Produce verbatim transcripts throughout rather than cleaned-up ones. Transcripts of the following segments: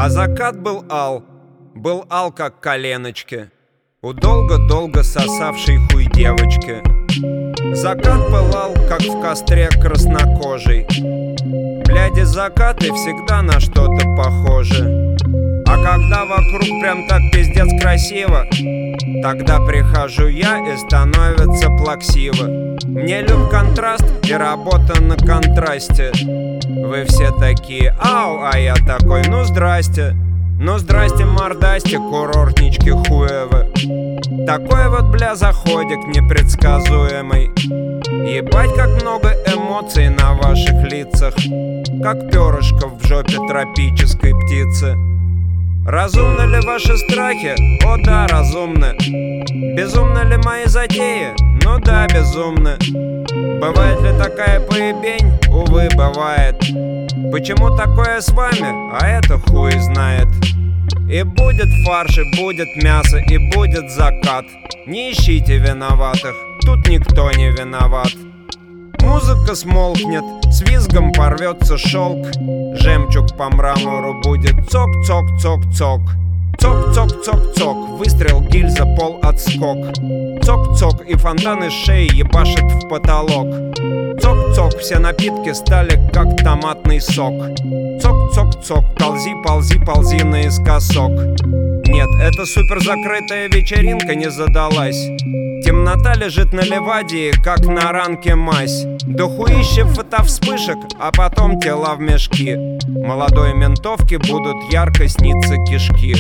А закат был ал, был ал, как коленочки у долго-долго сосавшей хуй девочки. Закат пылал, как в костре краснокожий. Бляди, закаты всегда на что-то похожи. А когда вокруг прям так пиздец красиво, тогда прихожу я и становится плаксиво. Мне люб контраст и работа на контрасте. Вы все такие ау, а я такой ну здрасте. Ну здрасте, мордасти, курортнички хуевы. Такой вот, бля, заходик непредсказуемый. Ебать, как много эмоций на ваших лицах, как перышко в жопе тропической птицы. Разумны ли ваши страхи? О да, разумны. Безумны ли мои затеи? Ну да, безумны. Бывает ли такая поебень? Увы, бывает. Почему такое с вами? А это хуй знает. И будет фарш, и будет мясо, и будет закат. Не ищите виноватых, тут никто не виноват. Музыка смолкнет, с визгом порвется шелк. Жемчуг по мрамору будет цок-цок-цок-цок. Цок-цок-цок-цок, выстрел, гильза, пол, отскок. Цок-цок, и фонтан из шеи ебашит в потолок. Цок-цок, все напитки стали как томатный сок. Цок-цок-цок, ползи, ползи, ползи наискосок. Нет, эта супер закрытая вечеринка не задалась. Темнота лежит на левадии, как на ранке мазь. Дохуище фотовспышек, а потом тела в мешки. Молодой ментовке будут ярко сниться кишки.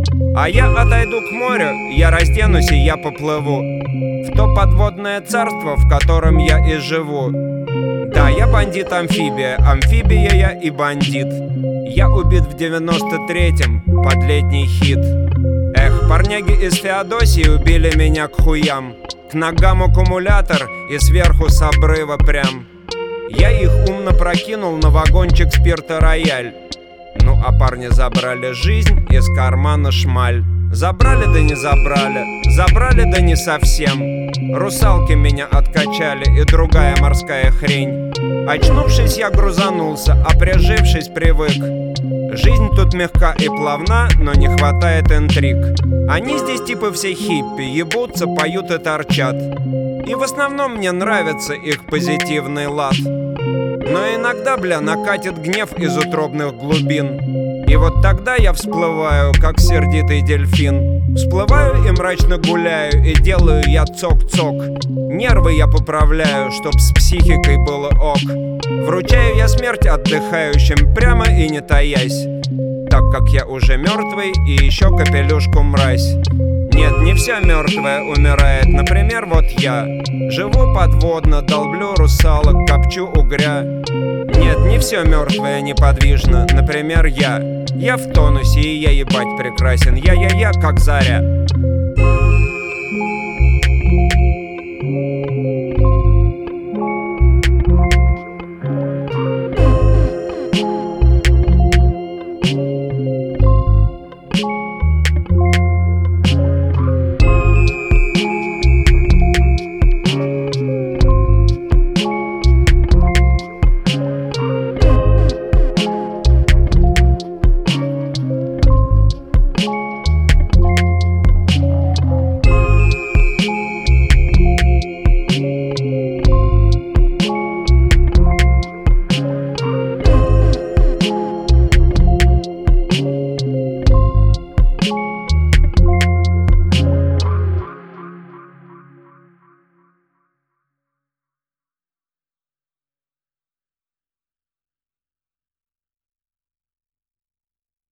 А я отойду к морю, я разденусь и я поплыву в то подводное царство, в котором я и живу. Да, я бандит-амфибия, амфибия я и бандит. Я убит в девяносто третьем под летний хит. Эх, парняги из Феодосии убили меня к хуям. К ногам аккумулятор и сверху с обрыва прям. Я их умно прокинул на вагончик спирта рояль. Ну а парни забрали жизнь из кармана шмаль. Забрали да не забрали, забрали да не совсем. Русалки меня откачали и другая морская хрень. Очнувшись, я грузанулся, а прижившись, привык. Жизнь тут мягка и плавна, но не хватает интриг. Они здесь типа все хиппи, ебутся, поют и торчат. И в основном мне нравится их позитивный лад. Но иногда, бля, накатит гнев из утробных глубин. И вот тогда я всплываю, как сердитый дельфин. Всплываю и мрачно гуляю, и делаю я цок-цок. Нервы я поправляю, чтоб с психикой было ок. Вручаю я смерть отдыхающим прямо и не таясь, так как я уже мертвый и еще капелюшку мразь. Нет, не вся мертвая умирает, например, вот я. Живу подводно, долблю русалок, копчу угря. Нет, не все мертвое неподвижно, например, я. Я в тонусе, и я ебать прекрасен, я-я-я, как заря.